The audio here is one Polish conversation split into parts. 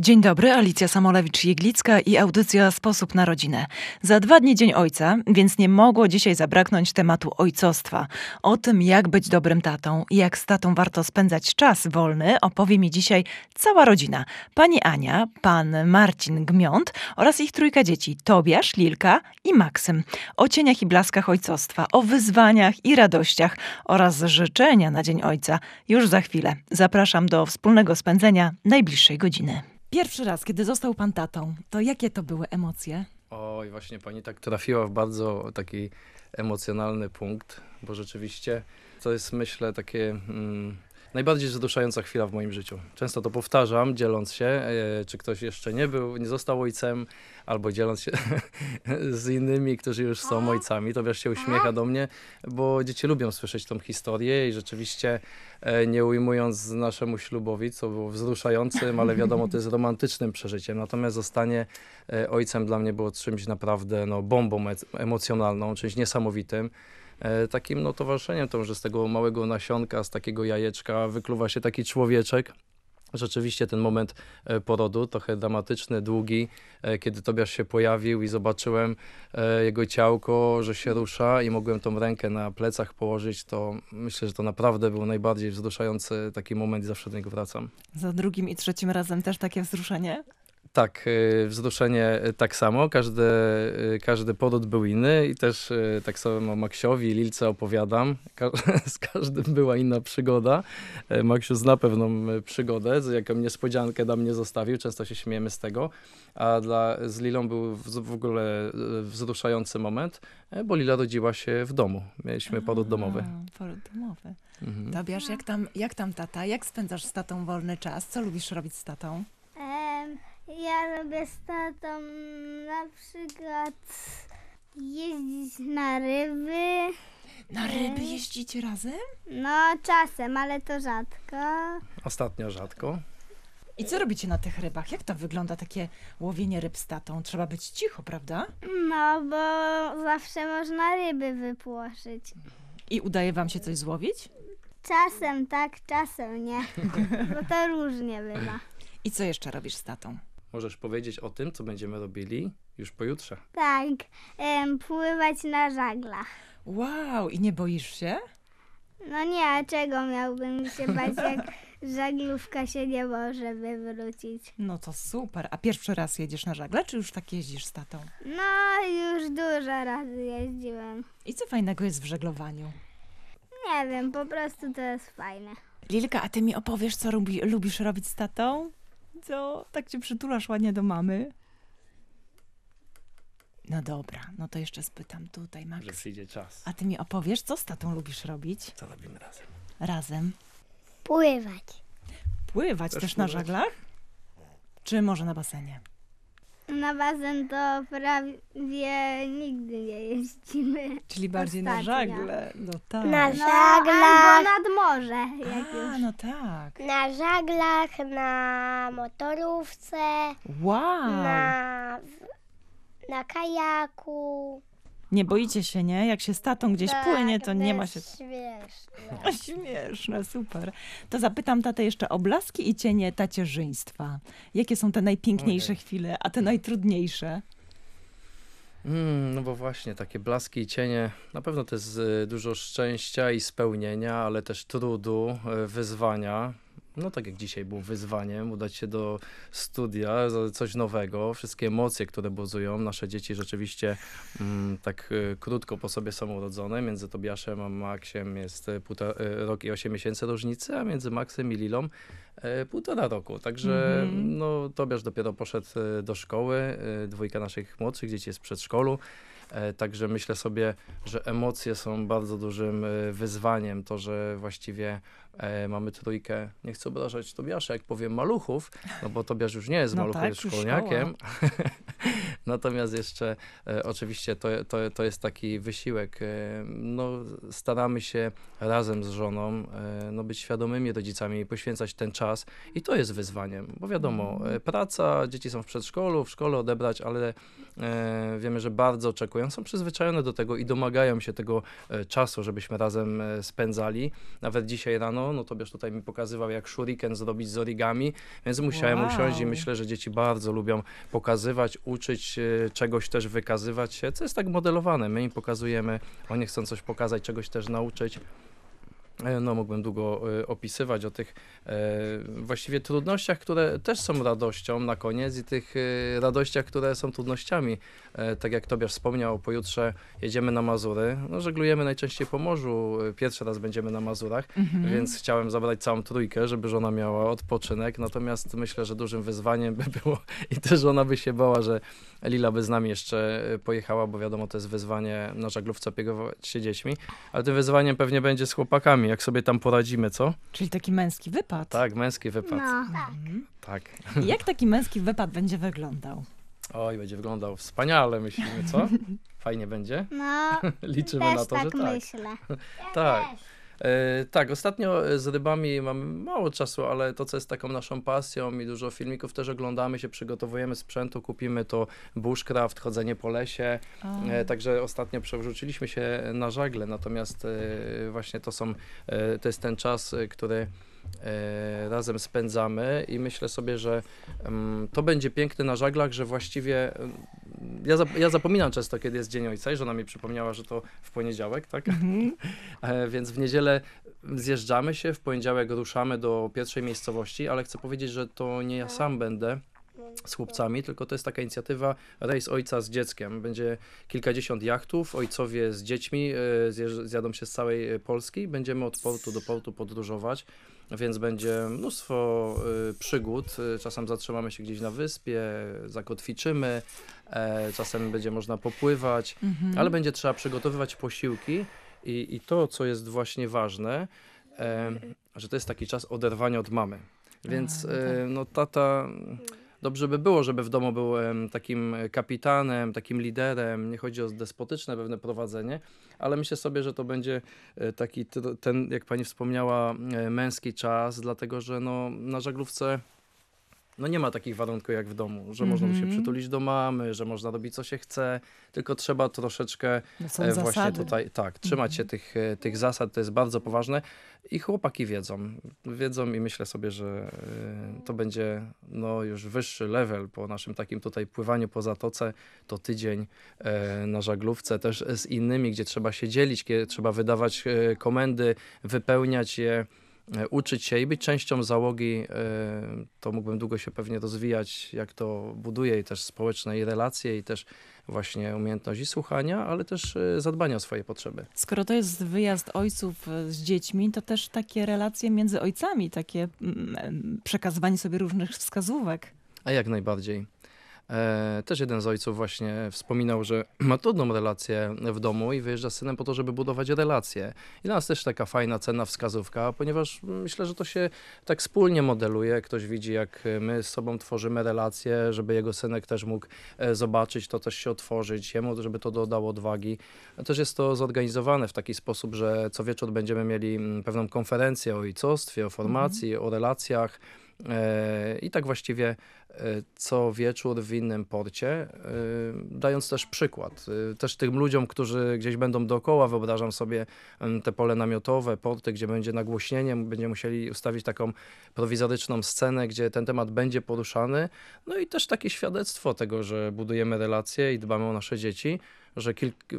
Dzień dobry, Alicja Samolewicz-Jeglicka i audycja Sposób na rodzinę. Za 2 dni Dzień Ojca, więc nie mogło dzisiaj zabraknąć tematu ojcostwa. O tym, jak być dobrym tatą i jak z tatą warto spędzać czas wolny, opowie mi dzisiaj cała rodzina. Pani Ania, pan Marcin Gmiąt oraz ich 3 dzieci, Tobiasz, Lilka i Maksym. O cieniach i blaskach ojcostwa, o wyzwaniach i radościach oraz życzenia na Dzień Ojca. Już za chwilę. Zapraszam do wspólnego spędzenia najbliższej godziny. Pierwszy raz, kiedy został pan tatą, to jakie to były emocje? Oj, właśnie pani tak trafiła w bardzo taki emocjonalny punkt, bo rzeczywiście to jest, myślę, takie najbardziej wzruszająca chwila w moim życiu. Często to powtarzam, dzieląc się, czy ktoś jeszcze nie został ojcem, albo dzieląc się z innymi, którzy już są ojcami. Tobiasz się uśmiecha do mnie, bo dzieci lubią słyszeć tą historię i rzeczywiście nie ujmując naszemu ślubowi, co było wzruszającym, ale wiadomo, to jest romantycznym przeżyciem. Natomiast zostanie ojcem dla mnie było czymś naprawdę bombą emocjonalną, czymś niesamowitym. Takim towarzyszeniem to, że z tego małego nasionka, z takiego jajeczka wykluwa się taki człowieczek. Rzeczywiście ten moment porodu, trochę dramatyczny, długi, kiedy Tobiasz się pojawił i zobaczyłem jego ciałko, że się rusza i mogłem tą rękę na plecach położyć, to myślę, że to naprawdę był najbardziej wzruszający taki moment i zawsze do niego wracam. Za 2. i 3. razem też takie wzruszenie? Tak, wzruszenie tak samo, każdy poród był inny i też tak samo Maksiowi i Lilce opowiadam, z każdym była inna przygoda. Maksiu zna pewną przygodę, jaką niespodziankę dla mnie zostawił, często się śmiejemy z tego, a z Lilą był w ogóle wzruszający moment, bo Lila rodziła się w domu, mieliśmy poród domowy. Poród domowy. Tobiasz, jak tam tata? Jak spędzasz z tatą wolny czas? Co lubisz robić z tatą? Ja lubię z tatą na przykład jeździć na ryby. Na ryby jeździcie razem? No czasem, ale to rzadko. Ostatnio rzadko. I co robicie na tych rybach? Jak to wygląda, takie łowienie ryb z tatą? Trzeba być cicho, prawda? No bo zawsze można ryby wypłoszyć. I udaje wam się coś złowić? Czasem tak, czasem nie. Bo to różnie bywa. I co jeszcze robisz z tatą? Możesz powiedzieć o tym, co będziemy robili już pojutrze. Tak, pływać na żaglach. Wow, i nie boisz się? No nie, a czego miałbym się bać, jak żaglówka się nie może wywrócić? No to super. A pierwszy raz jedziesz na żagle, czy już tak jeździsz z tatą? No, już dużo razy jeździłem. I co fajnego jest w żeglowaniu? Nie wiem, po prostu to jest fajne. Lilka, a ty mi opowiesz, co lubisz robić z tatą? Co? Tak cię przytulasz ładnie do mamy? No dobra, no to jeszcze spytam tutaj, Max. Że przyjdzie czas. A ty mi opowiesz, co z tatą lubisz robić? Co robimy razem? Razem. Pływać. Pływać też na żaglach? Czy może na basenie? Na basen to prawie nigdy nie jeździmy. Czyli bardziej na Ostatnio. żagle. No tak. Na No, żaglach, albo nad morze, jak A, już. no tak. na żaglach, na motorówce, Wow. na kajaku. Nie boicie się, nie? Jak się z tatą gdzieś płynie, to nie ma się... jest śmieszne. Śmieszne, super. To zapytam tatę jeszcze o blaski i cienie tacierzyństwa. Jakie są te najpiękniejsze chwile, a te najtrudniejsze? No bo właśnie, takie blaski i cienie, na pewno to jest dużo szczęścia i spełnienia, ale też trudu, wyzwania. No tak jak dzisiaj było wyzwaniem, udać się do studia, coś nowego, wszystkie emocje, które buzują. Nasze dzieci rzeczywiście tak krótko po sobie są urodzone. Między Tobiaszem a Maksiem jest rok i 8 miesięcy różnicy, a między Maksem i Lilą 1,5 roku. Także Tobiasz dopiero poszedł do szkoły, 2 naszych młodszych dzieci jest w przedszkolu. Także myślę sobie, że emocje są bardzo dużym wyzwaniem. To, że właściwie mamy 3, nie chcę obrażać Tobiasza, jak powiem maluchów, no bo Tobiasz już nie jest maluchem, tak, jest już szkolniakiem. Natomiast jeszcze oczywiście to jest taki wysiłek. No, staramy się razem z żoną no, być świadomymi rodzicami i poświęcać ten czas. I to jest wyzwaniem, bo wiadomo, praca, dzieci są w przedszkolu, w szkole odebrać, ale wiemy, że bardzo oczekują, są przyzwyczajone do tego i domagają się tego czasu, żebyśmy razem spędzali. Nawet dzisiaj rano, no Tobiasz tutaj mi pokazywał, jak shuriken zrobić z origami, więc musiałem usiąść i myślę, że dzieci bardzo lubią pokazywać, uczyć czegoś też, wykazywać się, co jest tak modelowane. My im pokazujemy, oni chcą coś pokazać, czegoś też nauczyć. No, mógłbym długo opisywać o tych właściwie trudnościach, które też są radością na koniec i tych radościach, które są trudnościami. Tak jak Tobiasz wspomniał, pojutrze jedziemy na Mazury. No, żeglujemy najczęściej po morzu. Pierwszy raz będziemy na Mazurach, więc chciałem zabrać całą trójkę, żeby żona miała odpoczynek. Natomiast myślę, że dużym wyzwaniem by było i też żona by się bała, że Lila by z nami jeszcze pojechała, bo wiadomo, to jest wyzwanie na żaglówce opiekować się dziećmi, ale tym wyzwaniem pewnie będzie z chłopakami, jak sobie tam poradzimy, co? Czyli taki męski wypad. Tak, męski wypad. No. Tak. I jak taki męski wypad będzie wyglądał? Oj, będzie wyglądał wspaniale, myślimy, co? Fajnie będzie? No, Liczymy też na to, tak że tak. myślę. Tak. Tak, ostatnio z rybami mamy mało czasu, ale to, co jest taką naszą pasją i dużo filmików też oglądamy się, przygotowujemy sprzętu, kupimy to bushcraft, chodzenie po lesie, także ostatnio przerzuciliśmy się na żagle, natomiast właśnie to jest ten czas, który razem spędzamy i myślę sobie, że to będzie piękne na żaglach, że właściwie ja zapominam często, kiedy jest Dzień Ojca i żona mi przypomniała, że to w poniedziałek, tak? Więc w niedzielę zjeżdżamy się, w poniedziałek ruszamy do pierwszej miejscowości, ale chcę powiedzieć, że to nie ja sam będę z chłopcami, tylko to jest taka inicjatywa Rejs Ojca z dzieckiem. Będzie kilkadziesiąt jachtów, ojcowie z dziećmi zjadą się z całej Polski. Będziemy od portu do portu podróżować, więc będzie mnóstwo przygód. Czasem zatrzymamy się gdzieś na wyspie, zakotwiczymy, czasem będzie można popływać, ale będzie trzeba przygotowywać posiłki i to, co jest właśnie ważne, że to jest taki czas oderwania od mamy. Więc no tata... Dobrze by było, żeby w domu był takim kapitanem, takim liderem. Nie chodzi o despotyczne pewne prowadzenie, ale myślę sobie, że to będzie taki ten, jak pani wspomniała, męski czas, dlatego że no, na żaglówce no nie ma takich warunków jak w domu, że można się przytulić do mamy, że można robić co się chce, tylko trzeba troszeczkę właśnie zasady. tutaj, tak, trzymać się tych zasad, to jest bardzo poważne i chłopaki wiedzą i myślę sobie, że to będzie no już wyższy level po naszym takim tutaj pływaniu po zatoce, to tydzień na żaglówce też z innymi, gdzie trzeba się dzielić, gdzie trzeba wydawać komendy, wypełniać je, uczyć się i być częścią załogi, to mógłbym długo się pewnie rozwijać, jak to buduje i też społeczne i relacje i też właśnie umiejętność i słuchania, ale też zadbania o swoje potrzeby. Skoro to jest wyjazd ojców z dziećmi, to też takie relacje między ojcami, takie przekazywanie sobie różnych wskazówek. A jak najbardziej. Też jeden z ojców właśnie wspominał, że ma trudną relację w domu i wyjeżdża z synem po to, żeby budować relacje. I dla nas też taka fajna, cenna wskazówka, ponieważ myślę, że to się tak wspólnie modeluje. Ktoś widzi, jak my z sobą tworzymy relacje, żeby jego synek też mógł zobaczyć to, też się otworzyć, jemu, żeby to dodało odwagi. Też jest to zorganizowane w taki sposób, że co wieczór będziemy mieli pewną konferencję o ojcostwie, o formacji, o relacjach. I tak właściwie co wieczór w innym porcie, dając też przykład. Też tym ludziom, którzy gdzieś będą dookoła, wyobrażam sobie te pole namiotowe, porty, gdzie będzie nagłośnienie, będziemy musieli ustawić taką prowizoryczną scenę, gdzie ten temat będzie poruszany. No i też takie świadectwo tego, że budujemy relacje i dbamy o nasze dzieci, że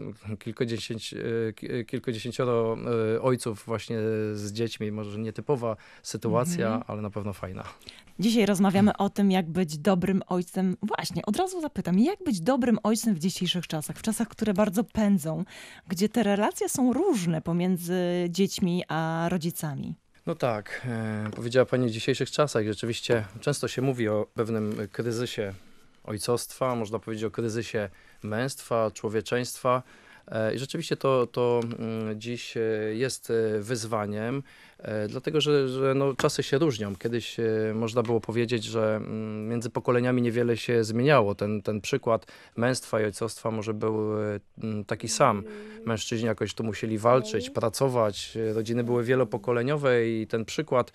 kilkudziesięcioro ojców właśnie z dziećmi, może nietypowa sytuacja, ale na pewno fajna. Dzisiaj rozmawiamy o tym, jak być dobrym ojcem. Właśnie, od razu zapytam, jak być dobrym ojcem w dzisiejszych czasach, w czasach, które bardzo pędzą, gdzie te relacje są różne pomiędzy dziećmi a rodzicami? No tak, powiedziała pani w dzisiejszych czasach. Rzeczywiście często się mówi o pewnym kryzysie ojcostwa, można powiedzieć o kryzysie męstwa, człowieczeństwa. I rzeczywiście to dziś jest wyzwaniem, dlatego że no, czasy się różnią. Kiedyś można było powiedzieć, że między pokoleniami niewiele się zmieniało. Ten przykład męstwa i ojcostwa może był taki sam. Mężczyźni jakoś tu musieli walczyć, pracować, rodziny były wielopokoleniowe i ten przykład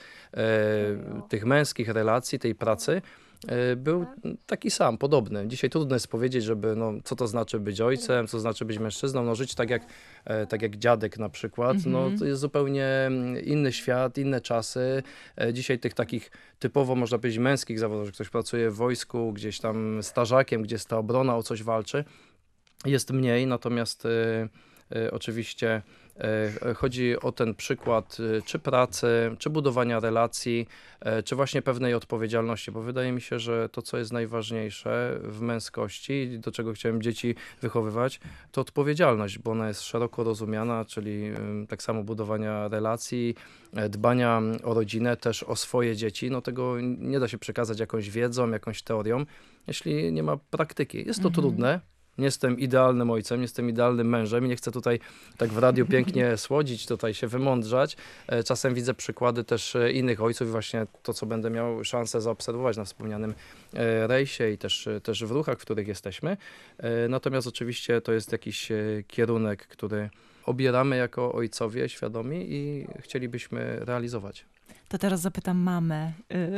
tych męskich relacji, tej pracy był taki sam, podobny. Dzisiaj trudno jest powiedzieć, żeby, no, co to znaczy być ojcem, co znaczy być mężczyzną, no, żyć tak jak dziadek na przykład, no, to jest zupełnie inny świat, inne czasy. Dzisiaj tych takich typowo, można powiedzieć, męskich zawodów, że ktoś pracuje w wojsku, gdzieś tam strażakiem, gdzie jest ta obrona, o coś walczy, jest mniej, natomiast oczywiście chodzi o ten przykład czy pracy, czy budowania relacji, czy właśnie pewnej odpowiedzialności, bo wydaje mi się, że to, co jest najważniejsze w męskości, do czego chciałem dzieci wychowywać, to odpowiedzialność, bo ona jest szeroko rozumiana, czyli tak samo budowania relacji, dbania o rodzinę, też o swoje dzieci. No tego nie da się przekazać jakąś wiedzą, jakąś teorią, jeśli nie ma praktyki. Jest to trudne. Nie jestem idealnym ojcem, nie jestem idealnym mężem i nie chcę tutaj tak w radiu pięknie słodzić, tutaj się wymądrzać. Czasem widzę przykłady też innych ojców i właśnie to, co będę miał szansę zaobserwować na wspomnianym rejsie i też w ruchach, w których jesteśmy. Natomiast oczywiście to jest jakiś kierunek, który obieramy jako ojcowie świadomi i chcielibyśmy realizować. To teraz zapytam mamę,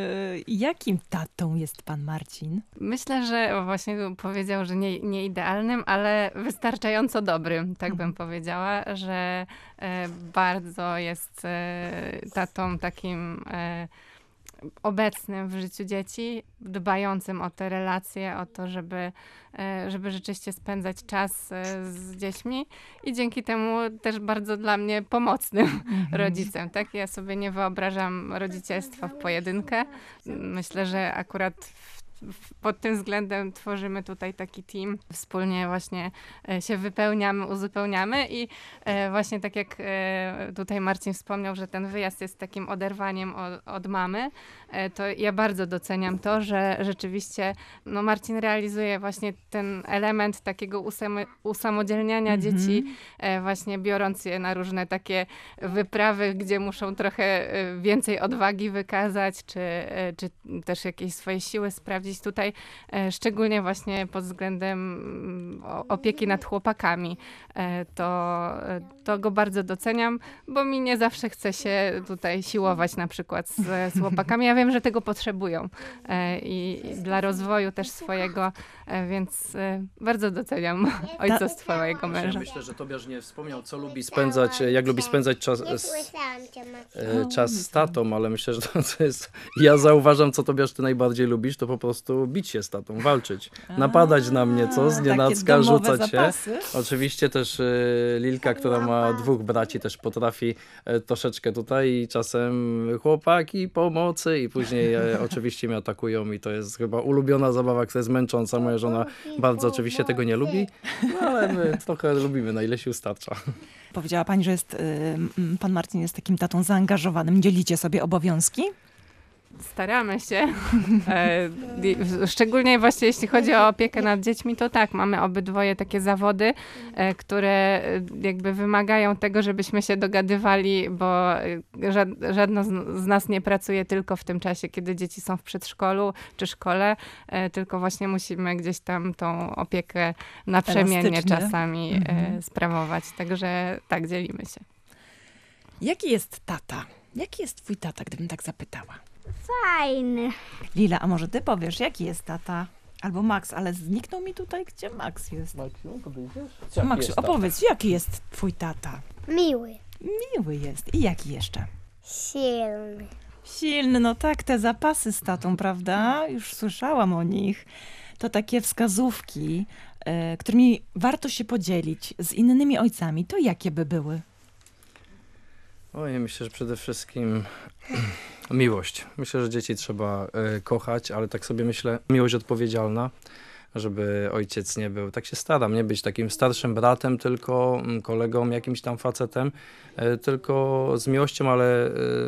jakim tatą jest pan Marcin? Myślę, że właśnie powiedział, że nie idealnym, ale wystarczająco dobrym, tak bym powiedziała, że bardzo jest tatą takim obecnym w życiu dzieci, dbającym o te relacje, o to, żeby rzeczywiście spędzać czas z dziećmi i dzięki temu też bardzo dla mnie pomocnym rodzicem. Tak? Ja sobie nie wyobrażam rodzicielstwa w pojedynkę. Myślę, że akurat pod tym względem tworzymy tutaj taki team. Wspólnie właśnie się wypełniamy, uzupełniamy i właśnie tak jak tutaj Marcin wspomniał, że ten wyjazd jest takim oderwaniem od mamy, to ja bardzo doceniam to, że rzeczywiście no Marcin realizuje właśnie ten element takiego usamodzielniania dzieci, właśnie biorąc je na różne takie wyprawy, gdzie muszą trochę więcej odwagi wykazać, czy też jakieś swoje siły sprawdzić. Tutaj szczególnie właśnie pod względem opieki nad chłopakami. To go bardzo doceniam, bo mi nie zawsze chce się tutaj siłować na przykład z chłopakami. Ja wiem, że tego potrzebują i dla rozwoju też swojego, więc bardzo doceniam ojcostwo mojego męża. Myślę, że Tobiasz nie wspomniał, jak lubi spędzać czas z tatą, ale myślę, że to jest... Ja zauważam, co Tobiasz ty najbardziej lubisz, to po prostu bić się z tatą, walczyć, napadać na mnie, co? Znienacka, rzucać się. Oczywiście też Lilka, która ma 2 braci, też potrafi troszeczkę tutaj i czasem chłopaki, pomocy i później oczywiście mnie atakują i to jest chyba ulubiona zabawa, która jest męcząca. Moja żona bardzo oczywiście tego nie lubi, no ale my trochę lubimy, na ile się starcza. Powiedziała pani, że pan Marcin jest takim tatą zaangażowanym. Dzielicie sobie obowiązki? Staramy się. Szczególnie właśnie jeśli chodzi o opiekę nad dziećmi, to tak, mamy obydwoje takie zawody, które jakby wymagają tego, żebyśmy się dogadywali, bo żadno z nas nie pracuje tylko w tym czasie, kiedy dzieci są w przedszkolu czy szkole, tylko właśnie musimy gdzieś tam tą opiekę naprzemiennie czasami sprawować. Także tak, dzielimy się. Jaki jest tata? Jaki jest twój tata, gdybym tak zapytała? Fajny. Lila, a może ty powiesz, jaki jest tata? Albo Max, ale zniknął mi tutaj, gdzie Max jest. Maksiu, podejdziesz? Maksiu, opowiedz, jaki jest twój tata? Miły. Miły jest. I jaki jeszcze? Silny. Silny, no tak, te zapasy z tatą, prawda? Już słyszałam o nich. To takie wskazówki, którymi warto się podzielić z innymi ojcami. To jakie by były? Oj, myślę, że przede wszystkim miłość. Myślę, że dzieci trzeba kochać, ale tak sobie myślę, miłość odpowiedzialna, żeby ojciec nie był, tak się staram, nie być takim starszym bratem, tylko kolegą, jakimś tam facetem, tylko z miłością, ale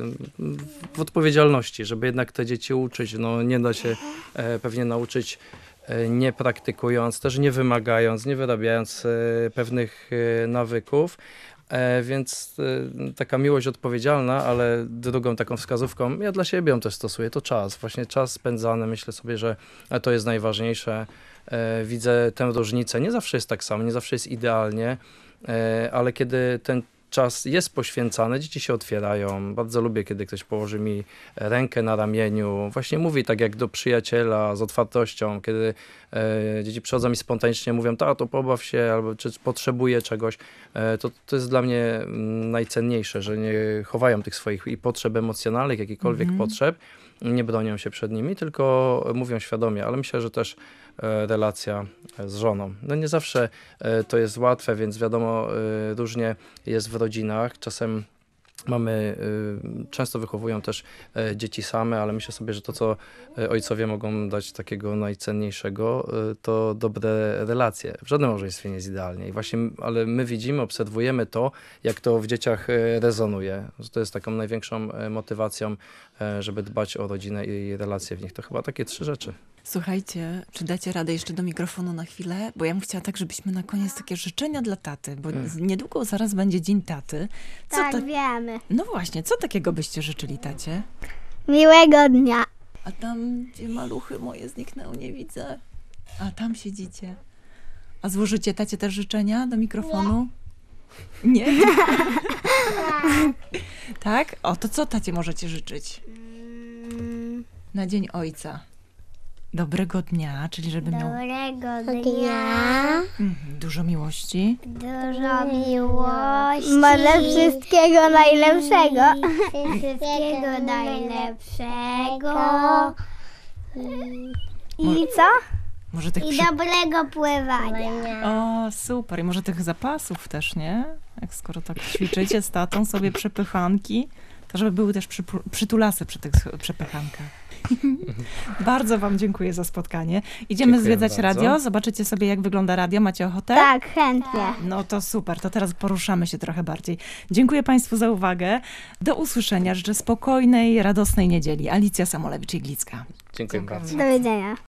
w odpowiedzialności, żeby jednak te dzieci uczyć. No, nie da się pewnie nauczyć nie praktykując, też nie wymagając, nie wyrabiając pewnych nawyków. Więc taka miłość odpowiedzialna, ale drugą taką wskazówką, ja dla siebie ją też stosuję, to czas. Właśnie czas spędzany, myślę sobie, że to jest najważniejsze. Widzę tę różnicę. Nie zawsze jest tak samo, nie zawsze jest idealnie, ale kiedy ten czas jest poświęcany, dzieci się otwierają. Bardzo lubię, kiedy ktoś położy mi rękę na ramieniu. Właśnie mówi tak jak do przyjaciela, z otwartością, kiedy dzieci przychodzą i spontanicznie mówią, tato, pobaw się, albo czy potrzebuje czegoś. To jest dla mnie najcenniejsze, że nie chowają tych swoich i potrzeb emocjonalnych, jakichkolwiek potrzeb, nie bronią się przed nimi, tylko mówią świadomie, ale myślę, że też relacja z żoną. No nie zawsze to jest łatwe, więc wiadomo, różnie jest w rodzinach. Czasem często wychowują też dzieci same, ale myślę sobie, że to, co ojcowie mogą dać takiego najcenniejszego, to dobre relacje. W żadnym małżeństwie nie jest idealnie. I właśnie, ale my widzimy, obserwujemy to, jak to w dzieciach rezonuje. To jest taką największą motywacją, żeby dbać o rodzinę i relacje w nich. To chyba takie 3 rzeczy. Słuchajcie, czy dacie radę jeszcze do mikrofonu na chwilę? Bo ja bym chciała tak, żebyśmy na koniec takie życzenia dla taty, bo niedługo zaraz będzie Dzień Taty. Tak, wiemy. No właśnie, co takiego byście życzyli tacie? Miłego dnia. A tam, gdzie maluchy moje zniknęły, nie widzę. A tam siedzicie. A złożycie tacie też życzenia do mikrofonu? Nie? Tak? O, to co tacie możecie życzyć? Na Dzień Ojca. Dobrego dnia, czyli żeby miał Dobrego dnia. dużo miłości. Dużo miłości. Może wszystkiego najlepszego. Wszystkiego najlepszego. I co? Może tych I dobrego pływania. O, super. I może tych zapasów też, nie? Jak skoro tak ćwiczycie z tatą sobie przepychanki, to żeby były też przytulasy przy tych przepychankach. Bardzo wam dziękuję za spotkanie. Idziemy Dziękuję zwiedzać bardzo. radio. Zobaczycie sobie, jak wygląda radio. Macie ochotę? Tak, chętnie. No to super. To teraz poruszamy się trochę bardziej. Dziękuję państwu za uwagę. Do usłyszenia. Życzę spokojnej, radosnej niedzieli. Alicja Samolewicz-Iglicka. Dziękuję bardzo. Do widzenia.